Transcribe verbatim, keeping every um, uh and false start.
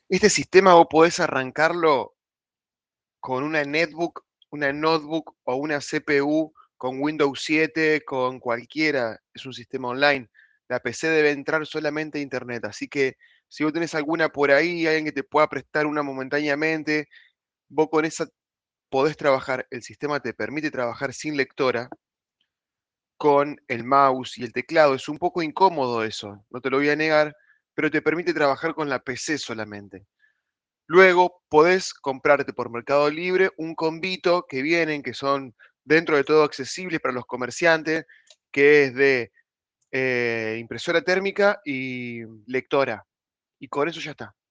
Este sistema vos podés arrancarlo con una netbook, una notebook o una C P U con Windows siete, con cualquiera, es un sistema online. La P C debe entrar solamente a internet, así que si vos tenés alguna por ahí, alguien que te pueda prestar una momentáneamente, vos con esa podés trabajar. El sistema te permite trabajar sin lectora, con el mouse y el teclado. Es un poco incómodo eso, no te lo voy a negar, pero te permite trabajar con la P C solamente. Luego podés comprarte por Mercado Libre un combito que vienen, que son dentro de todo accesibles para los comerciantes, que es de eh, impresora térmica y lectora. Y con eso ya está.